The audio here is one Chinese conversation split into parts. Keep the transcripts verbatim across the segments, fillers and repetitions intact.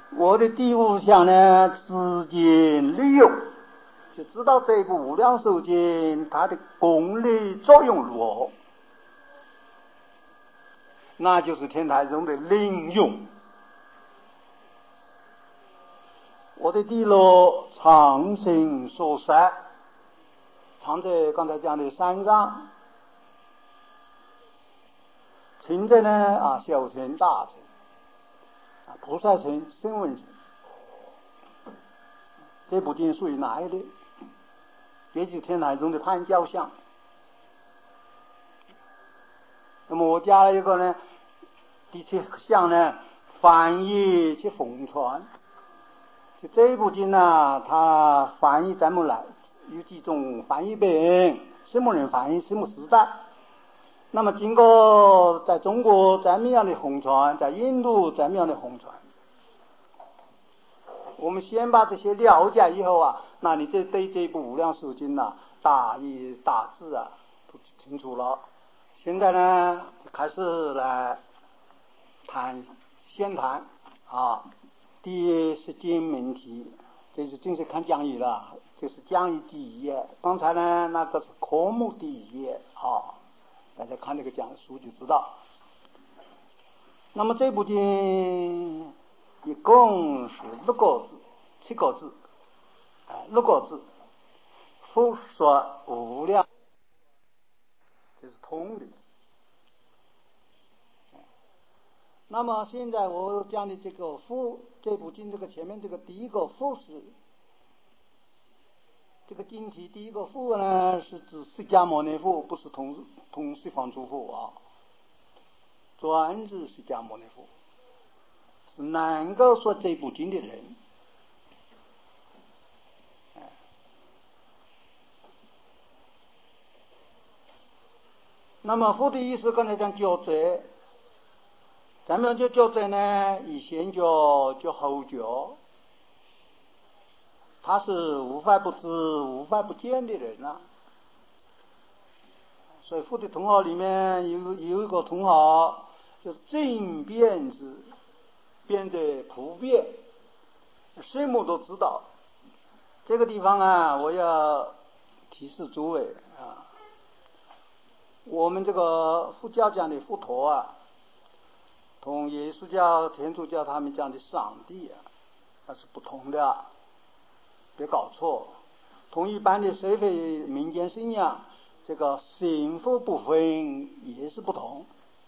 我的第五项呢，资金利用，就知道这部无量寿经它的功力作用如何，那就是天台宗的领用。我的第六，常行所塞，常者刚才讲的三藏，行者呢啊，小乘大乘啊，菩萨乘、声闻乘，这部经属于哪一类？也就是天台宗的判教相。那么我加了一个呢，第七项呢，翻译及奉传。就这部经呢，它翻译怎么来？有几种翻译本，什么人翻译，什么时代？那么经过在中国怎么样的红传，在印度怎么样的红传？我们先把这些了解以后啊，那你这对这部无量寿经呢，大意大致啊都清楚了。现在呢，开始来谈先谈啊。第一是经名题，这是正式看讲义了，这是讲义第一页。刚才呢，那个是科目第一页啊，大家看这个讲书就知道。那么这部经一共是六个字，七个字，啊，六个字，复说无量，这是通的。那么现在我讲的这个复，这部经这个前面这个第一个复是这个经题，第一个复呢是指释迦牟尼佛，不是同同十方诸佛啊，专指释迦牟尼佛，是能够说这部经的人。那么复的意思刚才讲教罪，咱们就教罪呢，以先教就后教，他是无法不知无法不见的人啊。所以复的通号里面有有一个通号就是正遍知，遍者普遍，什么都知道。这个地方啊，我要提示诸位啊，我们这个佛教讲的佛陀啊，同耶稣教、天主教他们讲的上帝啊，那是不同的啊，别搞错。同一般的社会民间信仰，这个神佛部分也是不同。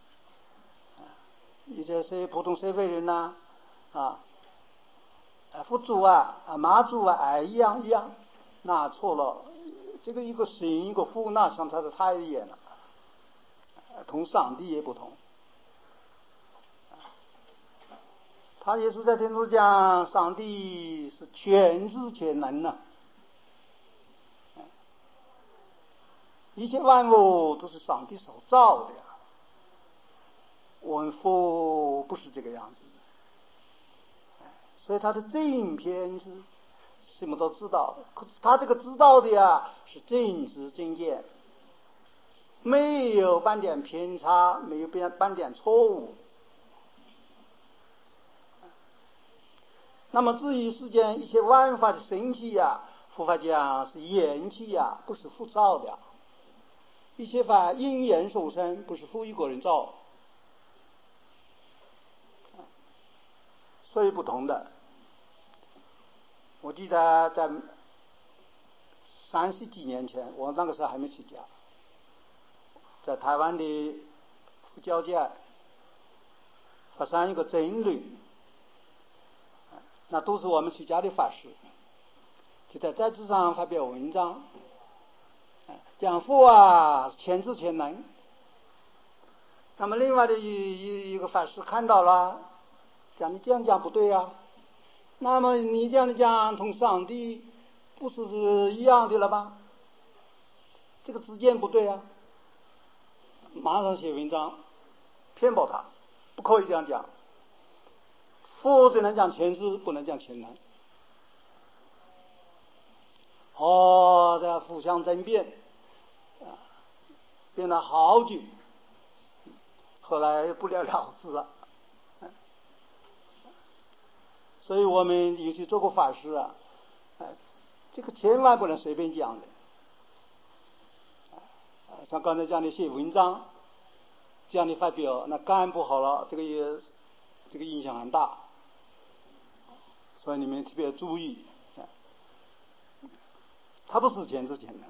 一些是普通社会人呐、啊，啊，佛祖啊，啊妈祖啊，哎一样一样，那错了。这个一个神一个佛，那相差的太远了。同上帝也不同。他耶稣在天主讲，上帝是全知全能呐、啊，一切万物都是上帝所造的呀。我们佛不是这个样子，所以他的正偏知，什么都知道。可是他这个知道的呀，是正知正见，没有半点偏差，没有半点错误。那么至于世间一切万法的生气呀，佛法讲是缘起呀，不是佛造的。一切法因缘所生，不是佛一个人造，所以不同的。我记得在三十几年前，我那个时候还没出家，在台湾的佛教界发生一个争论，那都是我们出家的法师，就在杂志上发表文章，讲佛啊全知全能。那么另外的一一个法师看到了，讲你这样讲不对啊，那么你这样讲同上帝不是一样的了吧？这个之间不对啊，马上写文章骗驳他，不可以这样讲。佛只能讲全知，不能讲全能。哦，这互相争辩，啊，辩了好久，后来不了了之了。 所以我们尤其做过法师啊，哎，这个千万不能随便讲的。像刚才讲的写文章，这样的发表，那肝不好了，这个也这个影响很大，所以你们特别注意。它不是钱之钱的。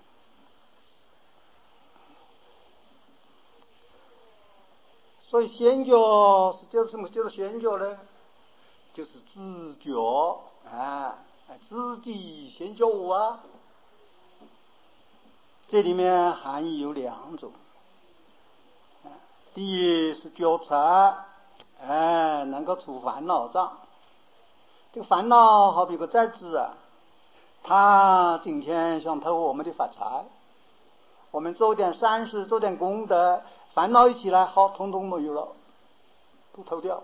所以仙觉是就是什么？就是仙觉呢？就是自觉啊，自己先觉悟啊。这里面含义有两种。第一是觉察，哎，能够除烦恼障。这个烦恼好比个债子啊，他今天想偷我们的发财，我们做点善事，做点功德，烦恼一起来，好，统统没有了，都偷掉。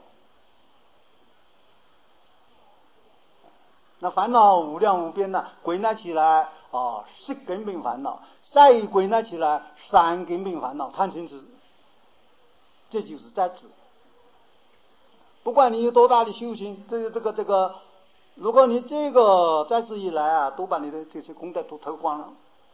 那烦恼无量无边的，归纳起来啊，十根本烦恼，再归纳起来三根本烦恼，贪嗔痴，这就是债子。不管你有多大的修行，这个这个这个，如果你这个债子一来啊，都把你的这些功德都偷光了。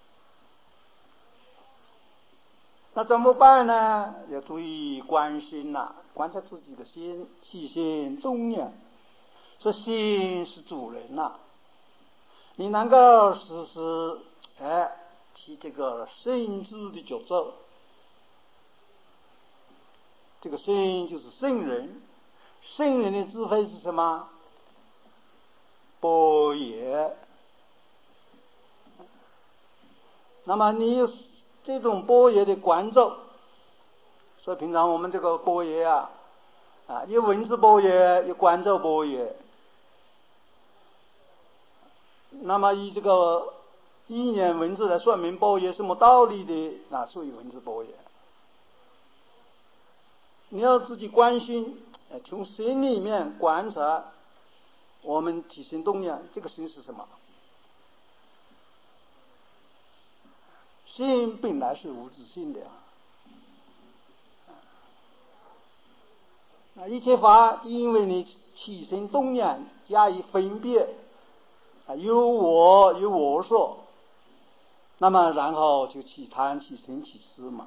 那怎么办呢？要注意观心呐、啊，观察自己的心，起心动念。说心是主人呐、啊，你能够时时哎起这个圣智的角色。这个圣就是圣人，圣人的智慧是什么？般若。那么你有这种般若的观照，所以平常我们这个般若啊，啊，有文字般若，有观照般若。那么以这个意念文字来说明般若什么道理的，那属于文字般若。你要自己关心，从心里面观察我们起心动念，这个心是什么？心本来是无自性的呀。啊，一切法因为你起心动念加以分别，啊，有我有我说，那么然后就起贪起嗔起思嘛。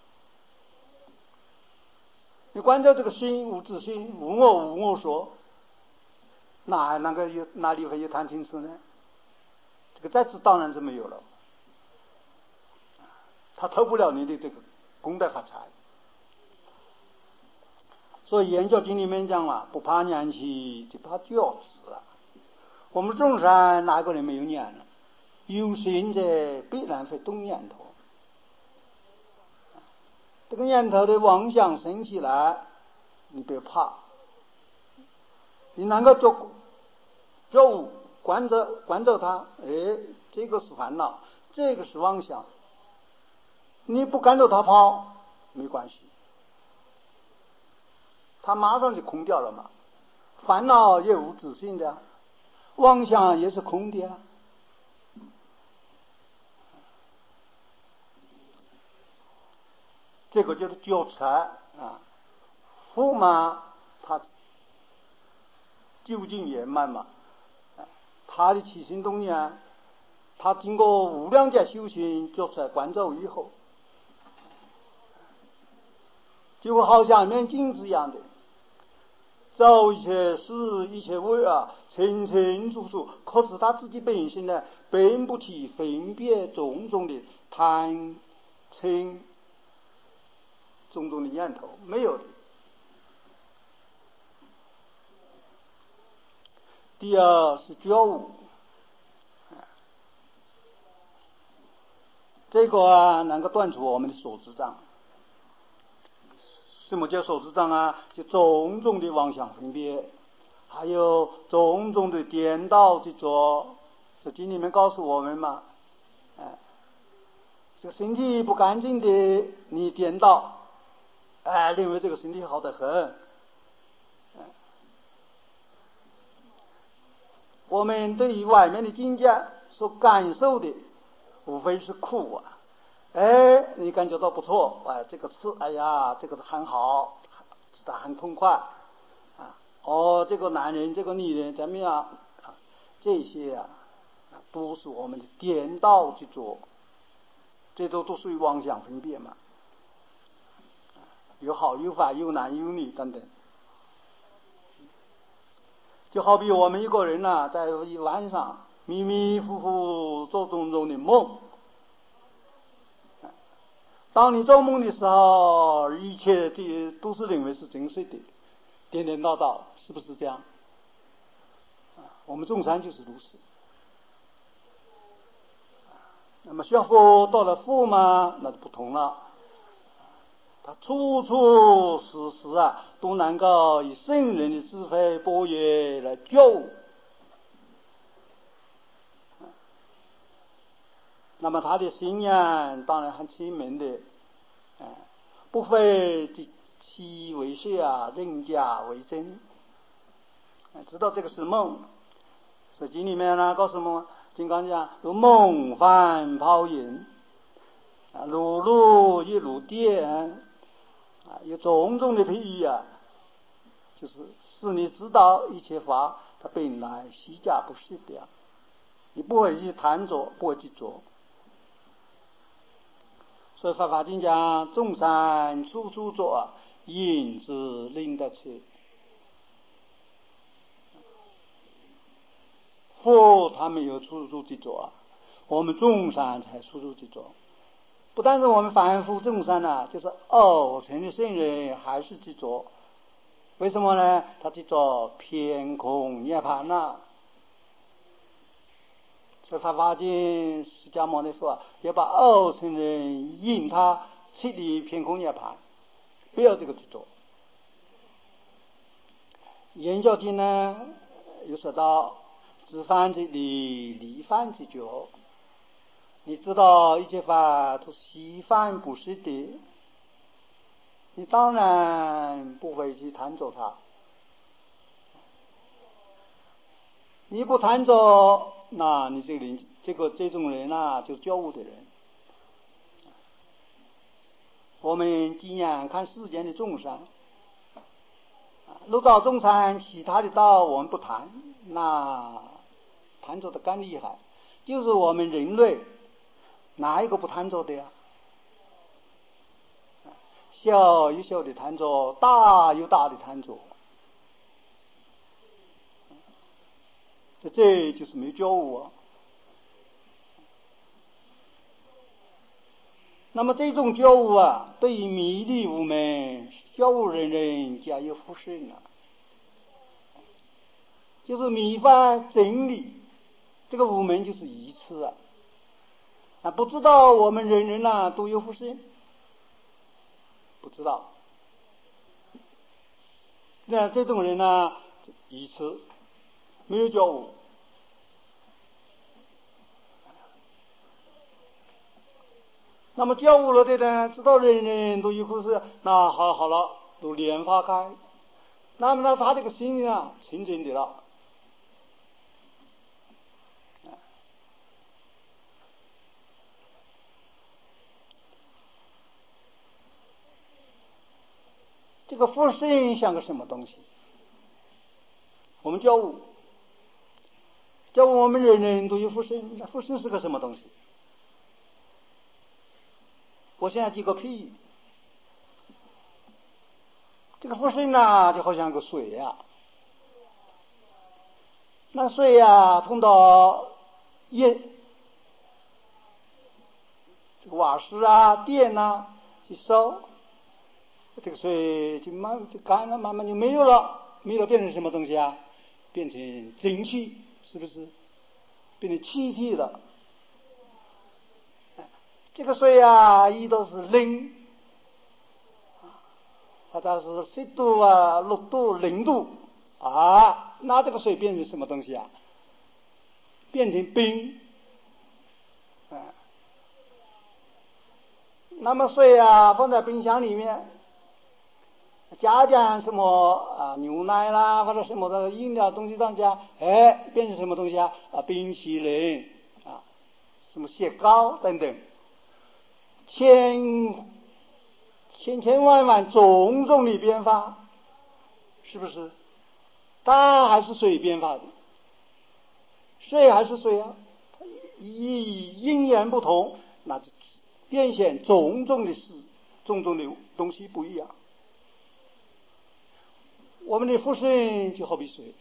你观照这个心无自性，无我无我说，哪能够有哪里会有贪嗔痴呢？这个再知当然是没有了，他偷不了你的这个功德发财。所以《圆觉经》里面讲啊，不怕念起，就怕觉迟啊。我们众生哪个人没有念呢？有心者必然会动念头。这个念头的妄想生起来，你别怕，你能够做觉悟观照观照它，哎，这个是烦恼，这个是妄想，你不感到它跑没关系，它马上就空掉了嘛。烦恼也无自性的，妄想也是空的啊。这个就是觉察啊，福嘛，它究竟圆满嘛，他的起心动念，他经过无量劫修行觉察观照以后，就好像一面镜子一样的，照一切事一切物啊，清清楚楚。可是他自己本身呢，并不起分别种种的贪嗔种种的念头，没有的。第二是觉悟，这个啊能够断除我们的所知障。什么叫所知障啊？就种种的妄想分别，还有种种的颠倒执着。这经里面告诉我们嘛，哎，这个身体不干净的，你颠倒，哎，认为这个身体好得很。我们对于外面的境界所感受的，无非是苦啊。哎，你感觉到不错，哎，这个吃，哎呀，这个很好，吃得很痛快啊。 哦，这个男人，这个女人怎么样？这些啊，都是我们的颠倒去做，这都都属于妄想分别嘛。有好有坏，有男有女等等。就好比我们一个人呐、啊，在一晚上迷迷糊糊做种种的梦。当你做梦的时候，一切这都是认为是真实的，颠颠倒倒，是不是这样？我们众生就是如此。那么学佛到了佛嘛，那就不同了。他处处时时啊，都能够以圣人的智慧般若来救。那么他的信仰当然很亲民的，不非其为实啊，人假为真。知道这个是梦，所以经里面呢告诉我们，金刚讲如梦幻泡影，如露亦如电，啊，有种种的譬喻啊，就是使你知道一切法它本来虚假不实的，你不会去贪着，不会去做。所以法华经讲，众生处处作，因之令得去。佛他没有处处去做，我们众生才处处去做。不但是我们凡夫众生呢、啊，就是二乘的圣人还是去做。为什么呢？他去做偏空涅槃呐。所以法华经释迦牟尼佛要把二乘人引他去离偏空涅槃，不要这个去做。圆教经呢又说到知犯即离，离犯即觉。你知道一切法都是虚幻不实的，你当然不会去贪着它。你不贪着，那你这个人，这个这种人啊，就是觉悟的人。我们今眼看世间的众生，六道众生，其他的道我们不谈，那贪着的更厉害。就是我们人类，哪一个不贪着的呀？小有小的贪着，大有大的贪着，这就是没觉悟啊。那么这种觉悟啊，对于迷离无门觉悟人人皆有福身啊，就是迷犯真理，这个无门就是愚痴啊。啊，不知道我们人人啊都有福身，不知道。那这种人呢，愚痴，没有觉悟。那么觉悟了的呢，知道人人都有福身，那好好了，都莲花开。那么呢，他这个心啊，清净的了。这个福身像个什么东西？我们觉悟，觉悟我们人人都有福身，那福身是个什么东西？我现在举个譬喻，这个福身呢，就好像个水啊，那水啊碰到液，这个瓦斯啊、电啊去烧，这个水就慢就干了，慢慢就没有了，没有了变成什么东西啊？变成蒸汽，是不是？变成气体了。这个水啊，一都是零，或者是十度啊、六度、零度啊，那这个水变成什么东西啊？变成冰。啊，那么水啊，放在冰箱里面，加点什么啊牛奶啦，或者什么的饮料东西上加，哎，变成什么东西啊？啊，冰淇淋啊，什么雪糕等等，千千千万万种种的变化，是不是？ 它还是水变化的，水还是水啊，以因缘不同，那就变现种种的事，种种的东西不一样。我们的福水就好比水，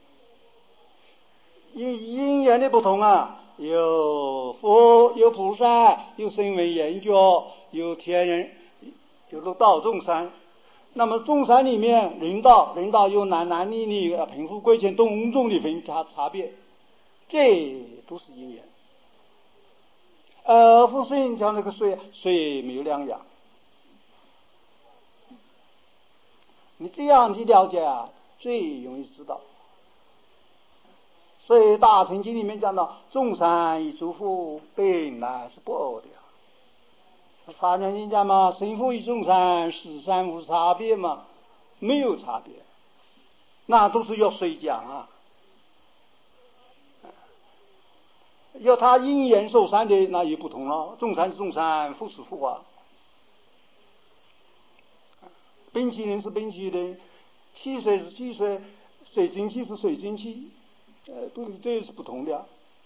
因因缘的不同啊，有佛，有菩萨，有声闻缘觉，有天人，有六道众生。那么众生里面，人道人道有男男女女、贫富贵贱种种的分差差别，这都是因缘。呃，福水讲这个水，水没有两样。你这样去了解啊，最容易知道。所以大乘经里面讲到，众生与诸佛本来是不二的。法讲经讲嘛，神佛与众生实三无差别嘛，没有差别，那都是要谁讲啊？要他因缘受善的，那也不同了。众生是众生，佛是佛啊。冰淇淋是冰淇淋，汽水是汽水，水蒸气是水蒸气，呃，都这是不同的。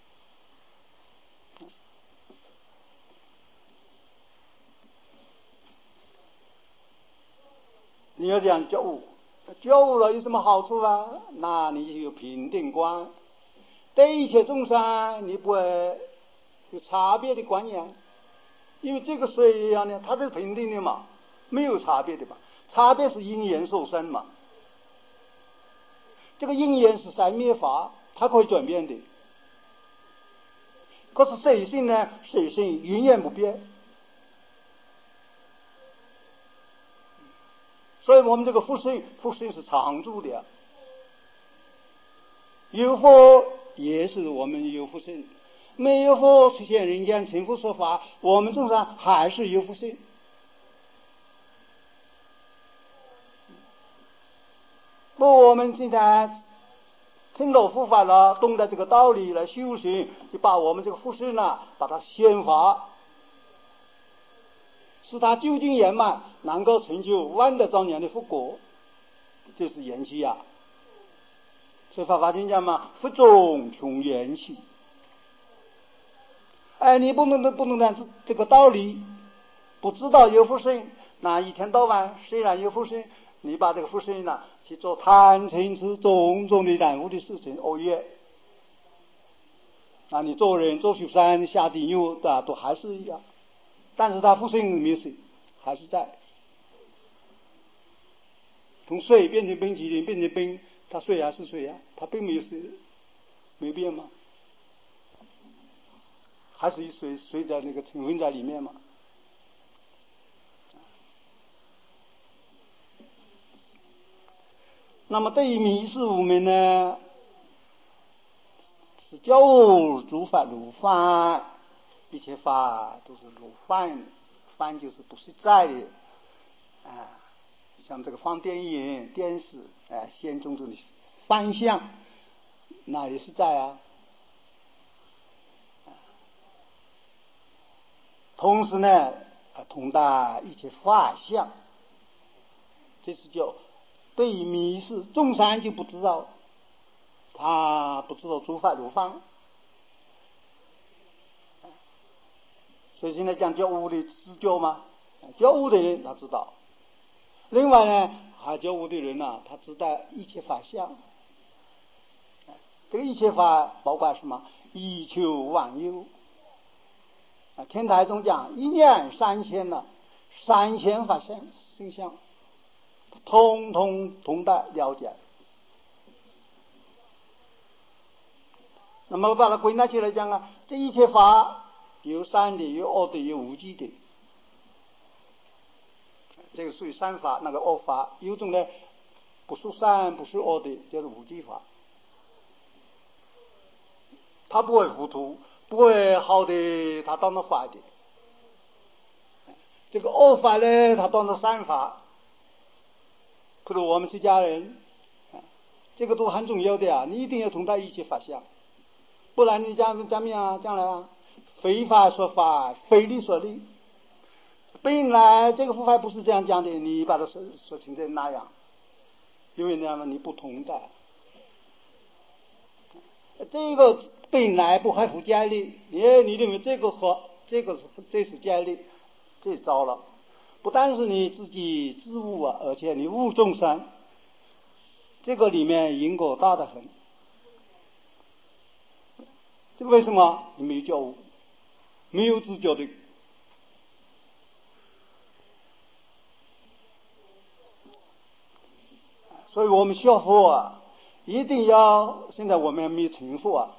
你要这样觉悟，觉悟了有什么好处啊？那你就有平等观，对一切众生你不会有差别的观念，因为这个水一样的，它是平等的嘛，没有差别的嘛，差别是因缘受生嘛。这个因缘是三灭法，它可以转变的。可是水性呢？水性永远不变。所以我们这个福性，福性是常住的。有佛也是我们有福性，没有佛出现人间成佛说法，我们众生还是有福性。不，我们现在听到佛法了，懂得这个道理来修行，就把我们这个福性呢，把它显化，使它究竟圆满，能够成就万德庄严的福果，这是缘起呀。所以法华经讲嘛，福中穷缘起。哎，你不能不能讲这个道理，不知道有福性，那一天到晚虽然有福性，你把这个福性呢去做贪嗔痴种种的染污的事情，恶业，那你做人做畜生下地狱的都还是一样，但是他福性没有水，还是在。从水变成冰淇淋变成冰，它水还是水啊，它并没有水，没变嘛，还是水水在那个成分在里面嘛。那么对于迷失无明呢，是觉悟诸法如幻，一切法都是如幻，幻就是不是在的啊。像这个放电影、电视，哎，现种种的幻象，那也是在啊。同时呢，同达一切法相，这是叫对于迷失众生就不知道，他不知道诸法如幻。所以现在讲觉悟的知觉嘛，觉悟的人他知道。另外呢，还觉悟的人呢、啊，他知道一切法相。这个一切法包括什么？以求万有。啊，天台中讲一念三千呢、啊，三千法相生相，通通通的了解。那么把它归纳起来讲啊，这一切法有善的，有恶的，有无记的。这个属于善法，那个恶法，有种呢不属善不属恶的，叫做无记法。他不会糊涂，不会好的他当成坏的。这个恶法呢，他当成善法。譬如我们出家人，这个都很重要的啊，你一定要通达一切法相，不然你将将面啊，将来啊，非法说法，非理说理。本来这个佛法不是这样讲的，你把它说说成这那样，因为那样你不同的。 这个本来不合乎戒律，耶，你认为这个和这个是这是戒律，这糟了。不但是你自己自误啊，而且你误众生，这个里面因果大得很。这为什么？你没有觉悟，没有自觉的。所以我们学佛啊，一定要，现在我们还没有成佛啊，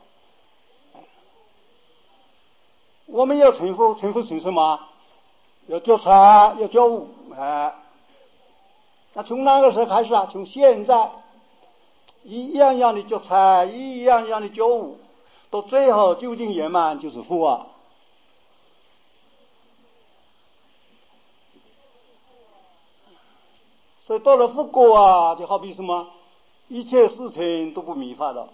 我们要成佛，成佛成什么？要觉察，要觉悟，哎，那从哪个时候开始啊？从现在，一样样的觉察，一样样的觉悟，到最后究竟圆满就是佛啊。所以到了佛果啊，就好比什么，一切事情都不迷惑了，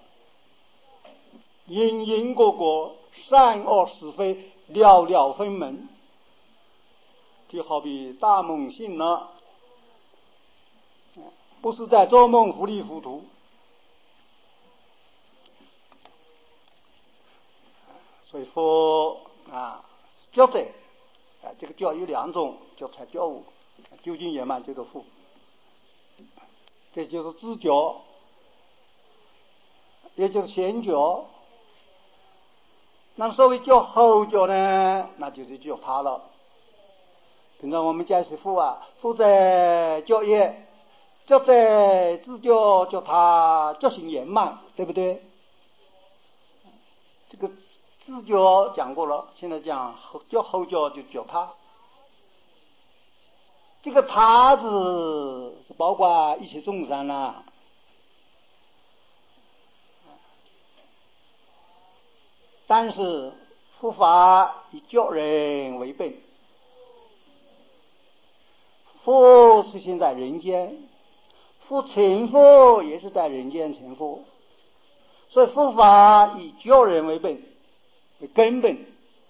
因因果果，善恶是非了了分明，就好比大梦醒了，不是在做梦糊里糊涂。所以说啊，觉者啊，这个觉有两种，觉才觉悟，究竟圆满这个佛，这就是知觉，也就是先觉。那所谓觉后觉呢，那就是觉他了。平常我们解释佛啊，佛在觉业，觉在知觉觉他，觉行圆满，对不对？这个知觉讲过了，现在讲觉后觉就觉他。这个他字是包括一切众生啦。但是佛法以觉人为本，佛是现在人间，佛成佛也是在人间成佛，所以佛法以觉人为本，为根本。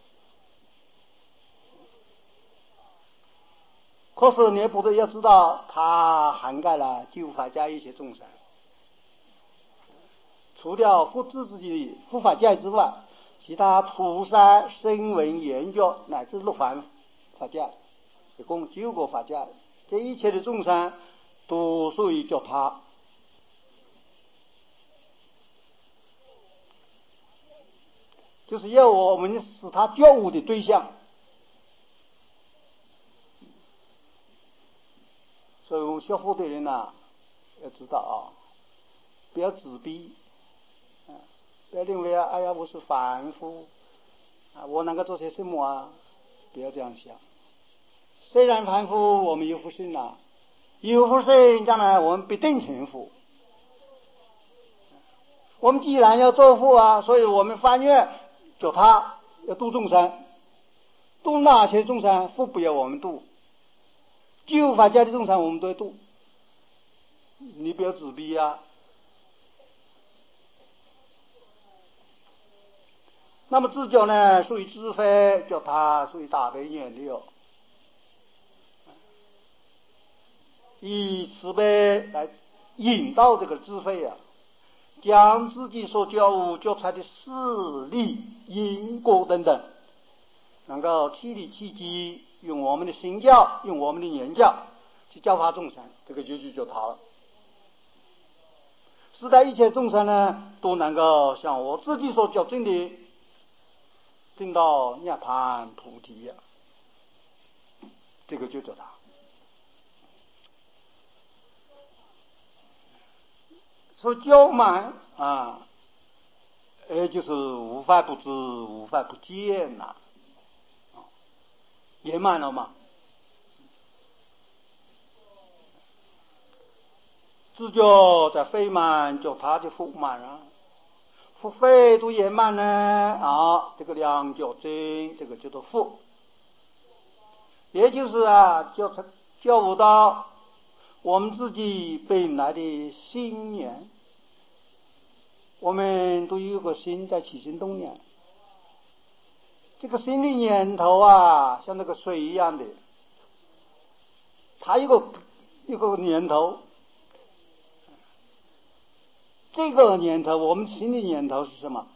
可是你不得要知道，它涵盖了九法界一切众生，除掉佛自自己佛法界之外，其他菩萨、声闻、缘觉乃至六凡法界，一共九个法界，这一切的众生都属于觉他。就是要我们使他觉悟的对象。所以我们学佛的人呐，要知道啊，不要自卑，啊，不要认为啊，哎呀，我是凡夫啊，我能够做些什么啊？不要这样想。虽然凡夫，我们有福身呐，有福身，将来我们必定成佛。我们既然要做佛啊，所以我们发愿救他，要度众生，度哪些众生？佛不要我们度，九法界的众生我们都要度，你不要自闭啊。那么自觉呢，属于智慧，叫它属于大悲愿力，以慈悲来引导这个智慧啊，将自己所觉悟觉出来的事理因果等等，能够体力契机，用我们的心教，用我们的言教去教化众生，这个就就就他了。使得一切众生呢，都能够像我自己所觉证的，证到涅槃菩提呀，这个就叫他。说觉满啊，也就是无法不知，无法不见呐、啊，圆满了嘛。自觉在非满，就他就福满了，福非都圆满呢啊，这个两觉真，这个叫做福。也就是啊，觉觉悟到我们自己本来的心念，我们都有个心在起心动念，这个心的念头啊，像那个水一样的，它有个有个念头， 这个念头，我们心里念头是什么？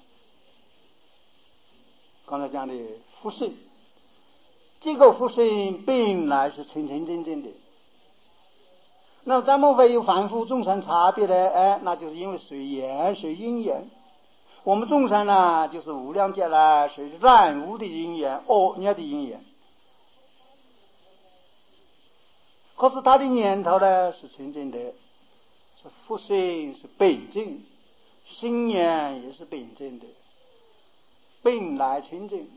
刚才讲的复性，这个复性本来是清清净净的。那怎么会有凡夫众生差别呢？哎，那就是因为随缘随因缘。我们众生呢，就是无量劫来随染污的因缘、恶业的因缘。可是他的念头呢是清净的，是复性，是本净，心念也是本净的，本来清净，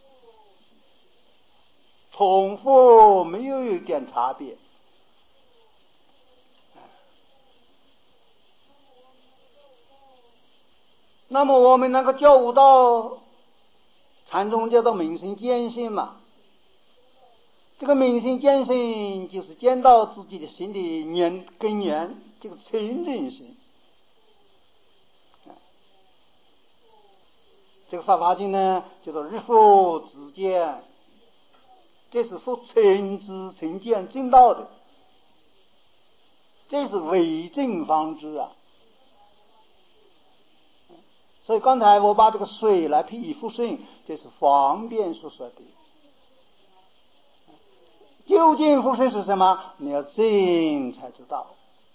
重复没有一点差别。那么我们那个觉悟到禅宗叫做明心见性嘛，这个明心见性就是见到自己的心的念根源，这个清净心。这个《法华经》呢叫做日复自见，这是复清知清见正道的，这是为正方知啊。所以刚才我把这个水来譬喻复性，这是方便所说的。究竟复性是什么？你要证才知道。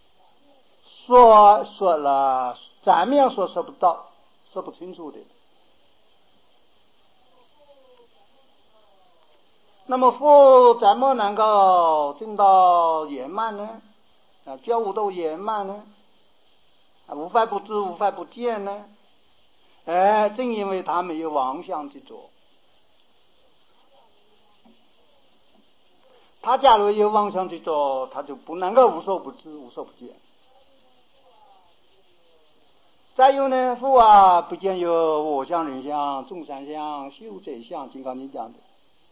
说说了，咱们要说说不到，说不清楚的。那么复怎么能够证到圆满呢？啊，觉悟到圆满呢？啊，无法不知，无法不见呢？哎，正因为他没有妄想执着。他假如有妄想执着，他就不能够无所不知，无所不见。再有呢，佛啊，不见有我相、人相、众生相、修者相，金刚经讲的。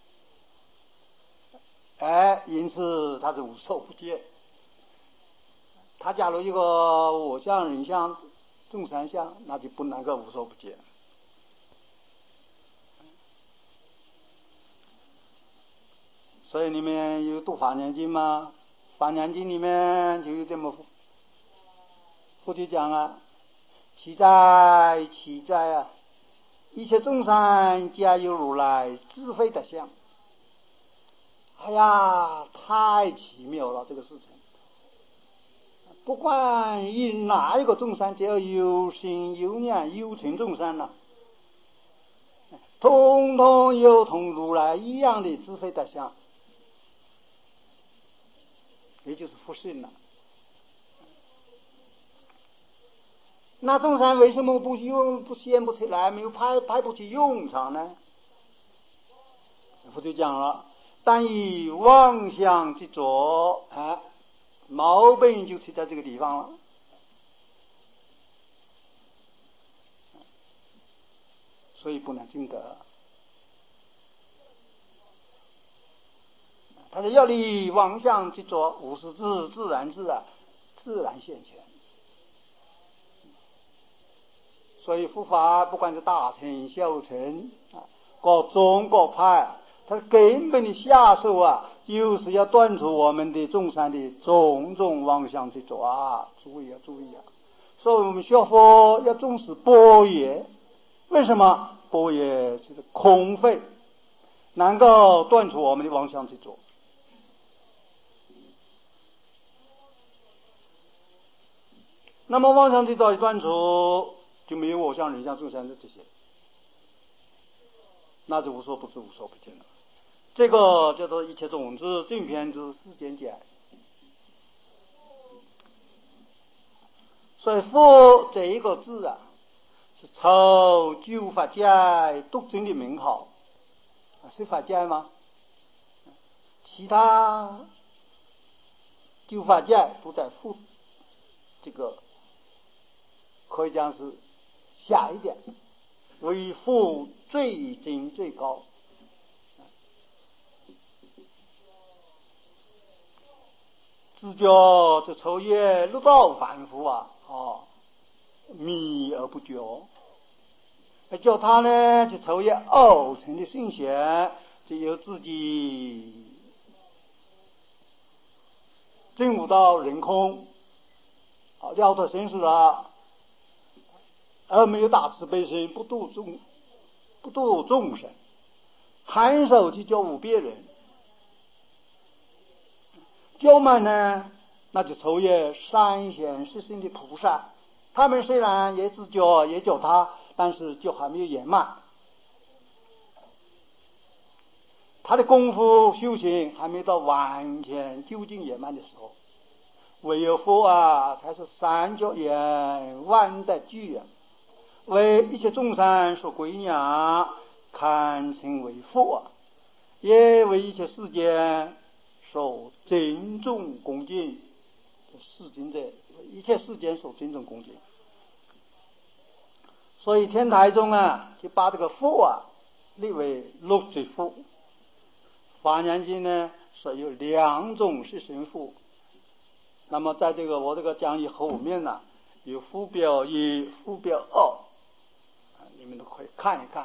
哎，因此他是无所不见。他假如一个我相、人相、众生相，那就不能够无所不见。所以里面有读《华严经》吗？《华严经》里面就有这么佛就讲啊，其在其在啊，一切众生皆有如来智慧的相。哎呀，太奇妙了这个事情。不管以哪一个众生，只要有心有念有情众生呢、啊，通通有同如来一样的智慧的相，也就是复性了。那众生为什么不用不显不出来，没有派派不起用场呢？佛就讲了，但以妄想执着，啊，毛病就出在这个地方了。所以不能证得。他说要离妄想执着，无是自自然自啊，自然现前。所以佛法不管是大乘小乘啊，各宗各派，它根本的下手啊，就是要断除我们的众生的种种妄想执着啊！注意啊，注意啊！所以我们学佛要重视般若。为什么？般若就是空慧，能够断除我们的妄想执着。那么妄想执着一断除，就没有我相、人相、众生的这些，那就无所不知、无所不见了。这个叫做一切种子正遍知世间解。所以佛这一个字啊，是抽九法界独尊的名号，是法界吗？其他九法界都在佛这个可以讲是下一点，为佛最精最高。自觉这抽也六道凡夫啊，哦，迷而不觉，叫他呢就抽也偶成的圣贤，只有自己证悟到人空，啊，了脱生死了， 而没有大慈悲心，不度众不度众生，颔首去教务别人，教满呢，那就超越三贤四圣的菩萨。他们虽然也只教也教他，但是就还没有圆满，他的功夫修行还没到完全究竟圆满的时候。唯有佛啊，才是三角眼万代具啊，为一切众生所归养，堪称为佛啊，也为一切世间所尊重恭敬。世间者，一切世间所尊重恭敬。所以天台宗啊，就把这个佛啊列为六罪佛。华严经呢是有两种是神佛。那么在这个我这个讲义后面呢，有附表一、附表二，你们都可以看一看，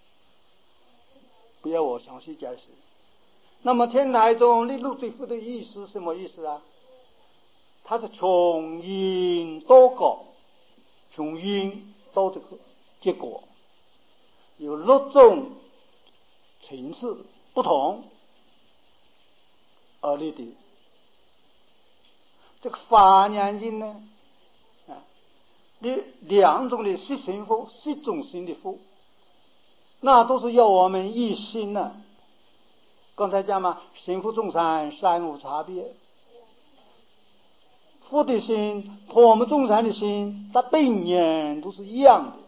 不要我详细解释。那么天台宗立六罪佛的意思什么意思啊？它是从因到果，从因到这个结果，有六种层次不同而立的。这个华严经呢，啊，这两种的十神佛，十种心的佛，那都是要我们一心呢、啊。刚才讲嘛，神佛众生三无差别，佛的心和我们众生的心，它本源都是一样的。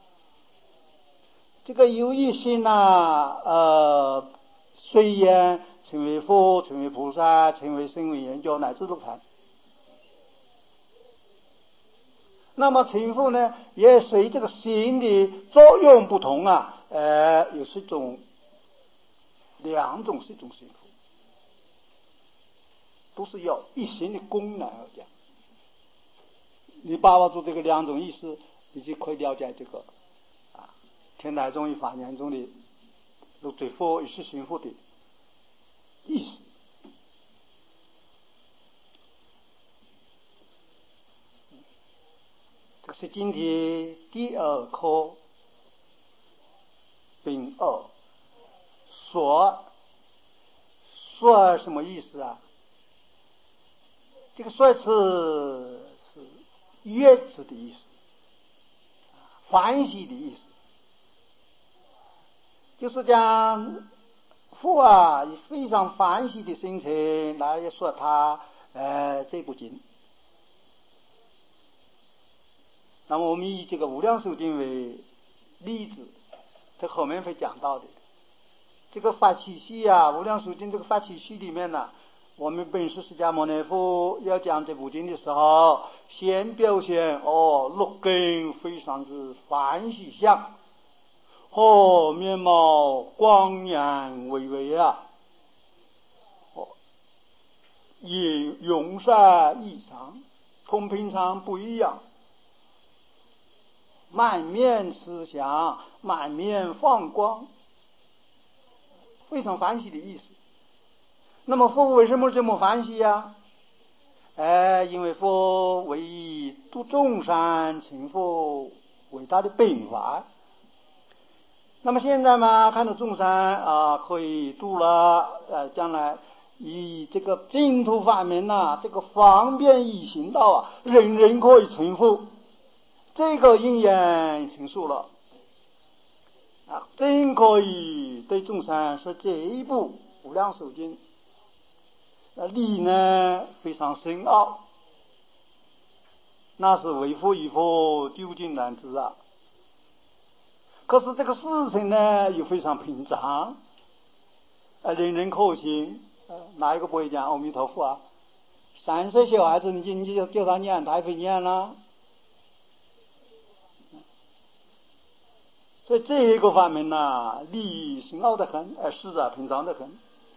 这个有一心呐，呃，虽然成为佛、成为菩萨、成为声闻缘觉乃至六禅。那么成佛呢，也随这个心的作用不同啊，呃，有十种、两种、十种成佛，都是要一心的功能而讲。你把握住这个两种意思，你就可以了解这个啊，天台宗与华严宗的六罪佛与十行佛的意思。这是今天第二课丙二说说什么意思啊？这个说词是悦字的意思，欢喜的意思，就是讲佛啊以非常欢喜的心情来说他呃这部经。那么我们以这个无量寿经为例子，这后面会讲到的。这个发起序啊，无量寿经这个发起序里面呢，我们本师释迦牟尼佛要讲这部经的时候，先表现哦六根非常之欢喜相，哦面貌光颜巍巍啊，哦也容善异常，同平常不一样。满面慈祥，满面放光，非常欢喜的意思。那么佛为什么这么欢喜呀、啊？哎，因为佛为度众生成佛伟大的本法。那么现在嘛，看到众生啊可以度了，呃，将来以这个净土法门呐、啊，这个方便易行道啊，人人可以成佛。这个因缘成熟了啊，真可以对众生说这一部无量寿经，那理呢非常深奥，那是为佛与佛究竟难知啊。可是这个事情呢又非常平常，啊，人人可行，啊，哪一个不会讲阿弥陀佛啊？三岁小孩子你你就叫他念，他也会念了。所以这一个法门呐、啊，理深奥得很，而事啊平常得很。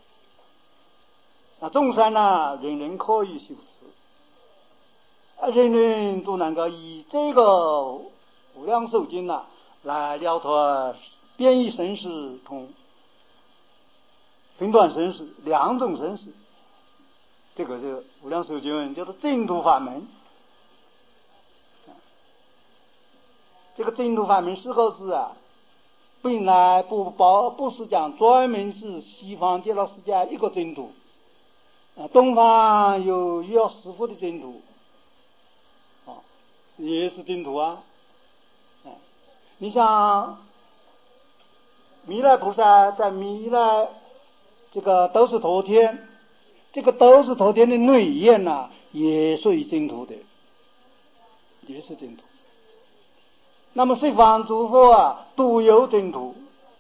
那众生呢，人人可以修持，啊，人人都能够以这个无量寿经呐、啊、来了脱变异生死同分段生死两种生死。这个是无量寿经叫做净土法门。这净土法门四个字啊，本来不包不是讲专门是西方极乐世界一个净土，啊，东方有药师傅的净土，啊，也是净土啊，啊，你像弥勒菩萨在弥勒这个都是陀天，这个都是陀天的内院呐、啊，也属于净土的，也是净土。那么十方诸佛啊，都有净土。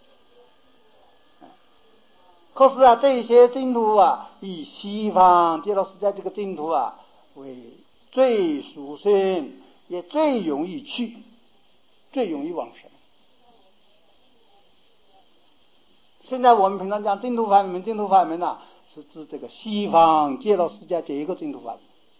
可是啊，这些净土啊，以西方极乐世界这个净土啊，为最殊胜，也最容易去，最容易往生。现在我们平常讲净土法门，净土法门啊，是指这个西方极乐世界这一个净土法门。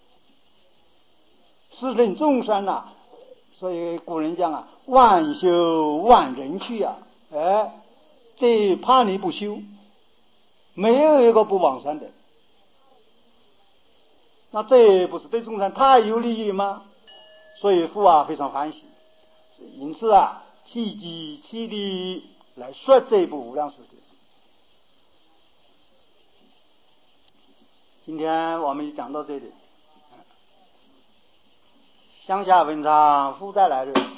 是人众生啊，所以古人讲啊，万修万人去啊，哎，这怕你不修，没有一个不往生的。那这不是对众生太有利益吗？所以父啊非常欢喜，因此啊，弃机弃力来说这部无量寿经。今天我们讲到这里，向下文章，复再来日。